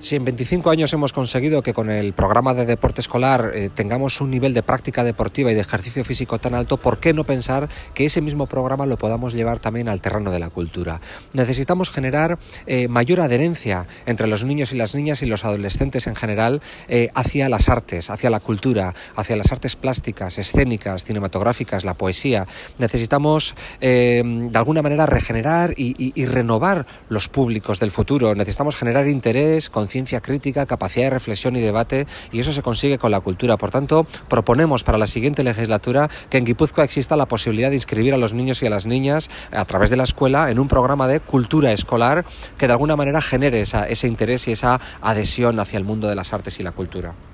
Si en 25 años hemos conseguido que con el programa de deporte escolar tengamos un nivel de práctica deportiva y de ejercicio físico tan alto, ¿por qué no pensar que ese mismo programa lo podamos llevar también al terreno de la cultura? Necesitamos generar mayor adherencia entre los niños y las niñas y los adolescentes en general hacia las artes, hacia la cultura, hacia las artes plásticas, escénicas, cinematográficas, la poesía. Necesitamos de alguna manera regenerar y renovar los públicos del futuro. Necesitamos generar interés, conciencia crítica, capacidad de reflexión y debate, y eso se consigue con la cultura. Por tanto, proponemos para la siguiente legislatura que en Guipúzcoa exista la posibilidad de inscribir a los niños y a las niñas a través de la escuela en un programa de cultura escolar que de alguna manera genere ese interés y esa adhesión hacia el mundo de las artes y la cultura.